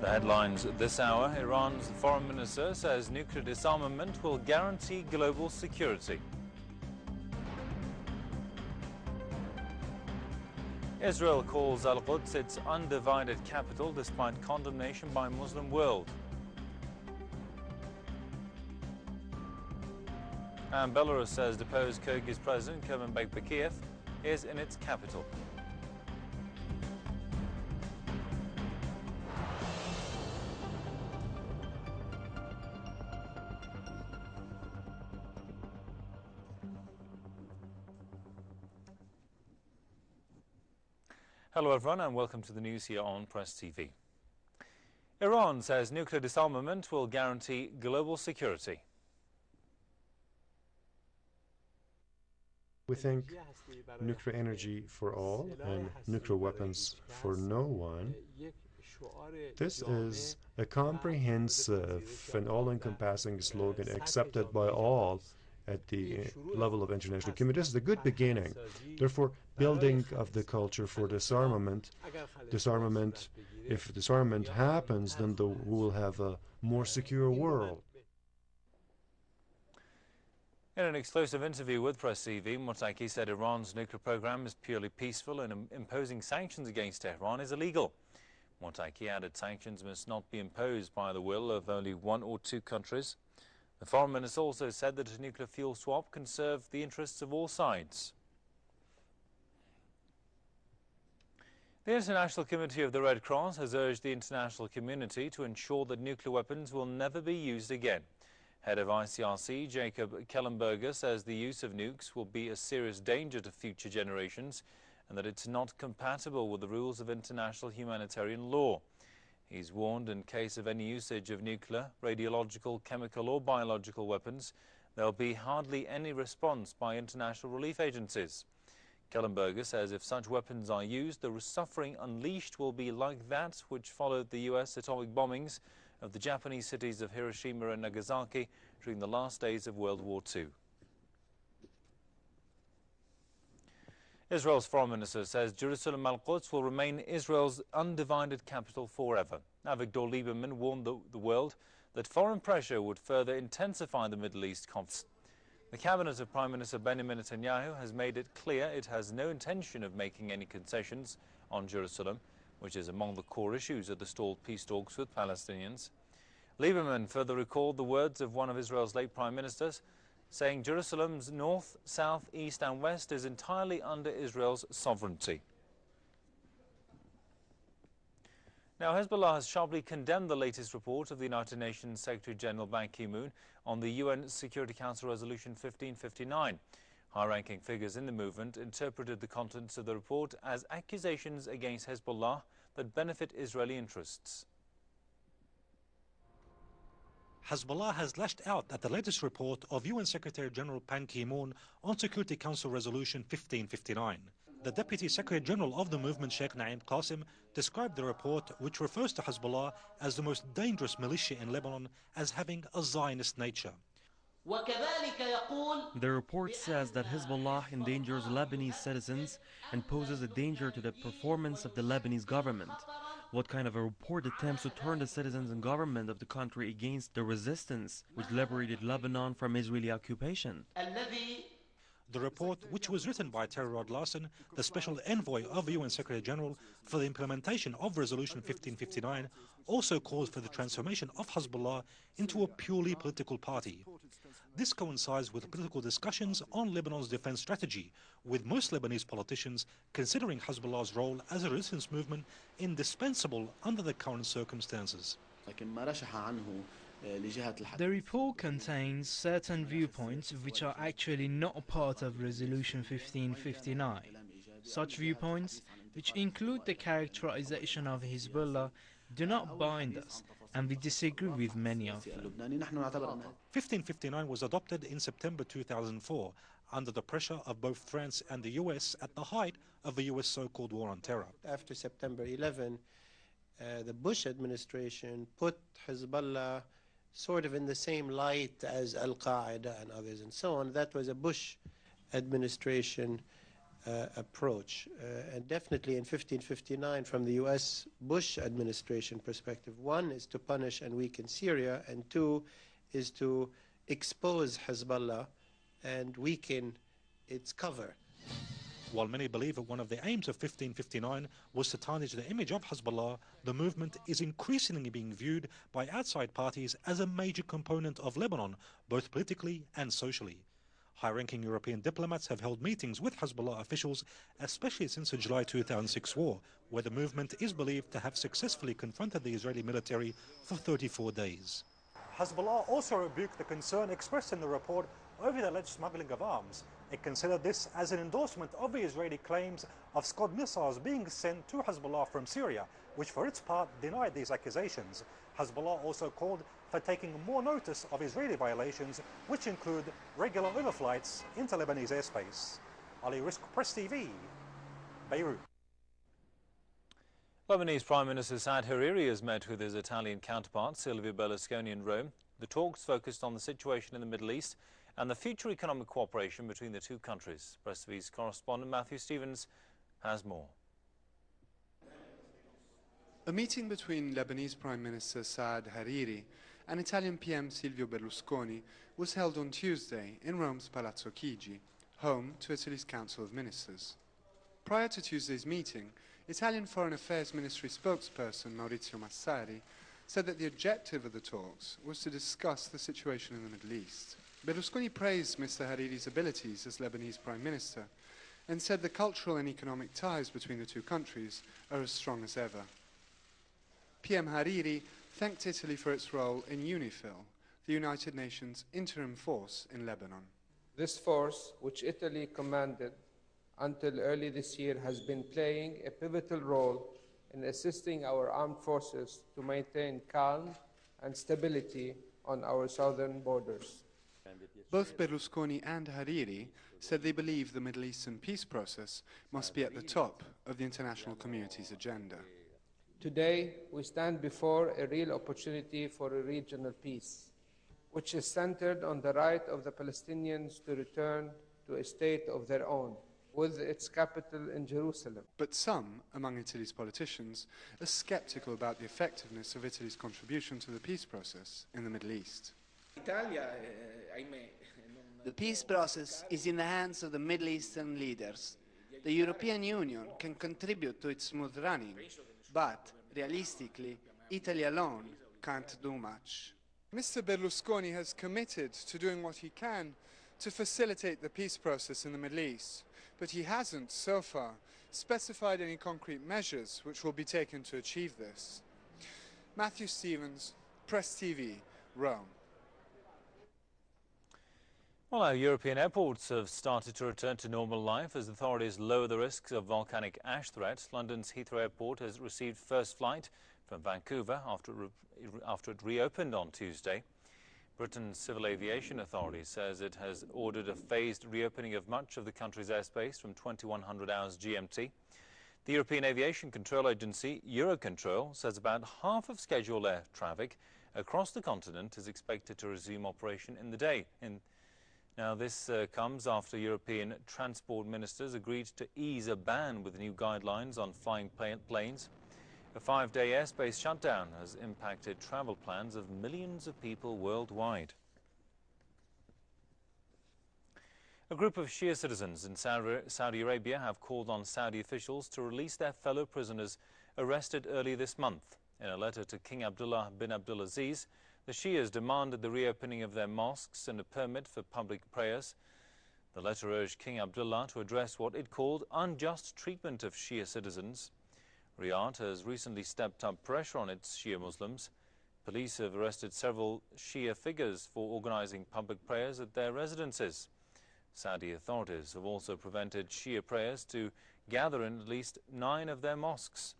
Headlines this hour: Iran's foreign minister says nuclear disarmament will guarantee global security. Israel calls Al-Quds its undivided capital despite condemnation by Muslim world. And Belarus says deposed Kyrgyz president Kurmanbek Bakiev is in its capital. Hello everyone and welcome to the news here on Press TV. Iran says nuclear disarmament will guarantee global security. We think nuclear energy for all and nuclear weapons for no one. This is a comprehensive and all-encompassing slogan accepted by all at the level of international community. This is a good beginning. Therefore, building of the culture for disarmament, if disarmament happens, then we will have a more secure world. In an exclusive interview with Press TV, Mottaki said Iran's nuclear program is purely peaceful and imposing sanctions against Tehran is illegal. Mottaki added sanctions must not be imposed by the will of only one or two countries. The foreign minister also said that a nuclear fuel swap can serve the interests of all sides. The International Committee of the Red Cross has urged the international community to ensure that nuclear weapons will never be used again. Head of ICRC, Jacob Kellenberger, says the use of nukes will be a serious danger to future generations and that it's not compatible with the rules of international humanitarian law. He's warned in case of any usage of nuclear, radiological, chemical or biological weapons, there'll be hardly any response by international relief agencies. Kellenberger says if such weapons are used, the suffering unleashed will be like that which followed the US atomic bombings of the Japanese cities of Hiroshima and Nagasaki during the last days of World War II. Israel's foreign minister says Jerusalem Al-Quds will remain Israel's undivided capital forever. Avigdor Lieberman warned the world that foreign pressure would further intensify the Middle East conflict. The cabinet of Prime Minister Benjamin Netanyahu has made it clear it has no intention of making any concessions on Jerusalem, which is among the core issues of the stalled peace talks with Palestinians. Lieberman further recalled the words of one of Israel's late prime ministers, saying Jerusalem's north, south, east and west is entirely under Israel's sovereignty. Now, Hezbollah has sharply condemned the latest report of the United Nations Secretary-General Ban Ki-moon on the UN Security Council Resolution 1559. High-ranking figures in the movement interpreted the contents of the report as accusations against Hezbollah that benefit Israeli interests. Hezbollah has lashed out at the latest report of UN Secretary-General Ban Ki-moon on Security Council Resolution 1559. The Deputy Secretary-General of the movement, Sheikh Naim Qasim, described the report, which refers to Hezbollah as the most dangerous militia in Lebanon, as having a Zionist nature. The report says that Hezbollah endangers Lebanese citizens and poses a danger to the performance of the Lebanese government. What kind of a report attempts to turn the citizens and government of the country against the resistance which liberated Lebanon from Israeli occupation? The report, which was written by Terry Rod Larson, the special envoy of the UN Secretary-General for the implementation of Resolution 1559, also calls for the transformation of Hezbollah into a purely political party. This coincides with political discussions on Lebanon's defense strategy, with most Lebanese politicians considering Hezbollah's role as a resistance movement indispensable under the current circumstances. The report contains certain viewpoints which are actually not a part of Resolution 1559. Such viewpoints, which include the characterization of Hezbollah, do not bind us, and we disagree with many of them. 1559 was adopted in September 2004 under the pressure of both France and the US at the height of the US so-called war on terror. After September 11, the Bush administration put Hezbollah sort of in the same light as Al-Qaeda and others and so on. That was a Bush administration approach. And definitely in 1559, from the U.S. Bush administration perspective, one is to punish and weaken Syria, and two is to expose Hezbollah and weaken its cover. While many believe that one of the aims of 1559 was to tarnish the image of Hezbollah, the movement is increasingly being viewed by outside parties as a major component of Lebanon, both politically and socially. High-ranking European diplomats have held meetings with Hezbollah officials, especially since the July 2006 war, where the movement is believed to have successfully confronted the Israeli military for 34 days. Hezbollah also rebuked the concern expressed in the report over the alleged smuggling of arms. It considered this as an endorsement of the Israeli claims of Scud missiles being sent to Hezbollah from Syria, which for its part denied these accusations. Hezbollah also called for taking more notice of Israeli violations, which include regular overflights into Lebanese airspace. Ali Rizk, Press TV, Beirut. Lebanese Prime Minister Saad Hariri has met with his Italian counterpart Silvio Berlusconi in Rome. The talks focused on the situation in the Middle East and the future economic cooperation between the two countries. Press TV's correspondent Matthew Stevens has more. A meeting between Lebanese Prime Minister Saad Hariri and Italian PM Silvio Berlusconi was held on Tuesday in Rome's Palazzo Chigi, home to Italy's Council of Ministers. Prior to Tuesday's meeting, Italian Foreign Affairs Ministry spokesperson Maurizio Massari said that the objective of the talks was to discuss the situation in the Middle East. Berlusconi praised Mr. Hariri's abilities as Lebanese Prime Minister and said the cultural and economic ties between the two countries are as strong as ever. PM Hariri thanked Italy for its role in UNIFIL, the United Nations interim force in Lebanon. This force, which Italy commanded until early this year, has been playing a pivotal role in assisting our armed forces to maintain calm and stability on our southern borders. Both Berlusconi and Hariri said they believe the Middle Eastern peace process must be at the top of the international community's agenda. Today, we stand before a real opportunity for a regional peace, which is centered on the right of the Palestinians to return to a state of their own, with its capital in Jerusalem. But some among Italy's politicians are skeptical about the effectiveness of Italy's contribution to the peace process in the Middle East. The peace process is in the hands of the Middle Eastern leaders. The European Union can contribute to its smooth running, but realistically, Italy alone can't do much. Mr. Berlusconi has committed to doing what he can to facilitate the peace process in the Middle East, but he hasn't, so far, specified any concrete measures which will be taken to achieve this. Matthew Stevens, Press TV, Rome. Well, our European airports have started to return to normal life as authorities lower the risks of volcanic ash threats. London's Heathrow Airport has received first flight from Vancouver after it reopened on Tuesday. Britain's Civil Aviation Authority says it has ordered a phased reopening of much of the country's airspace from 2100 hours GMT. The European Aviation Control Agency, Eurocontrol, says about half of scheduled air traffic across the continent is expected to resume operation in the day. Now, this comes after European transport ministers agreed to ease a ban with new guidelines on flying planes. A 5-day airspace shutdown has impacted travel plans of millions of people worldwide. A group of Shia citizens in Saudi Arabia have called on Saudi officials to release their fellow prisoners arrested early this month. In a letter to King Abdullah bin Abdulaziz, the Shias demanded the reopening of their mosques and a permit for public prayers. The letter urged King Abdullah to address what it called unjust treatment of Shia citizens. Riyadh has recently stepped up pressure on its Shia Muslims. Police have arrested several Shia figures for organizing public prayers at their residences. Saudi authorities have also prevented Shia prayers to gather in at least 9 of their mosques.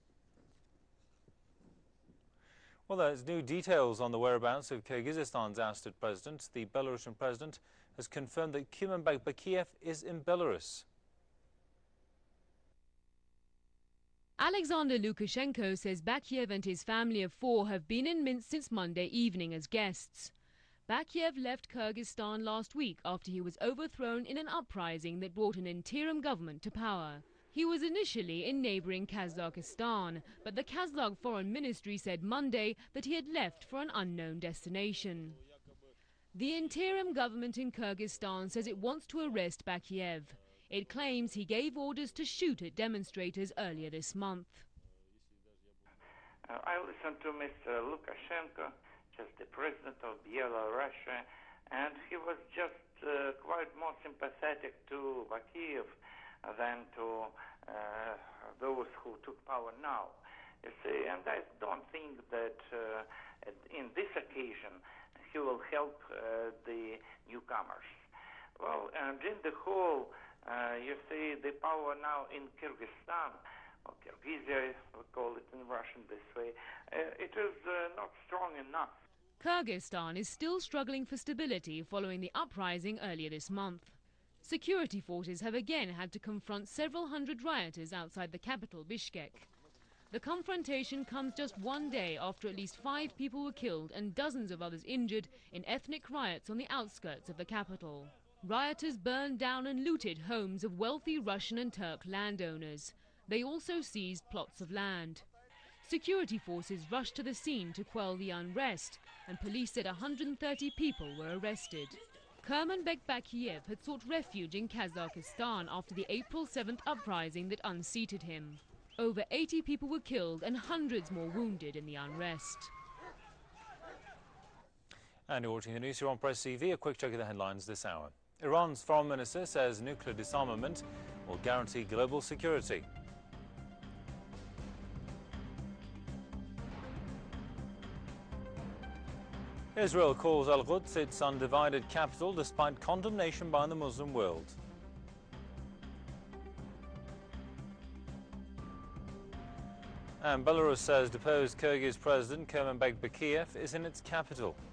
Well, there's new details on the whereabouts of Kyrgyzstan's ousted president. The Belarusian president has confirmed that Kurmanbek Bakiev is in Belarus. Alexander Lukashenko says Bakiev and his family of 4 have been in Minsk since Monday evening as guests. Bakiyev left Kyrgyzstan last week after he was overthrown in an uprising that brought an interim government to power. He was initially in neighboring Kazakhstan, but the Kazakh Foreign Ministry said Monday that he had left for an unknown destination. The interim government in Kyrgyzstan says it wants to arrest Bakiyev. It claims he gave orders to shoot at demonstrators earlier this month. I listened to Mr. Lukashenko, just the president of Belarus, and he was just quite more sympathetic to Bakiyev than to those who took power now. You see, and I don't think that in this occasion he will help the newcomers. Well, and in the whole, you see, the power now in Kyrgyzstan, or Kyrgyzia, we call it in Russian this way, it is not strong enough. Kyrgyzstan is still struggling for stability following the uprising earlier this month. Security forces have again had to confront several hundred rioters outside the capital, Bishkek. The confrontation comes just one day after at least 5 people were killed and dozens of others injured in ethnic riots on the outskirts of the capital. Rioters burned down and looted homes of wealthy Russian and Turk landowners. They also seized plots of land. Security forces rushed to the scene to quell the unrest, and police said 130 people were arrested. Kurmanbek Bakiyev had sought refuge in Kazakhstan after the April 7th uprising that unseated him. Over 80 people were killed and hundreds more wounded in the unrest. And you're watching the news here on Press TV. A quick check of the headlines this hour. Iran's foreign minister says nuclear disarmament will guarantee global security. Israel calls Al-Quds its undivided capital despite condemnation by the Muslim world. And Belarus says deposed Kyrgyz president Kurmanbek Bakiyev is in its capital.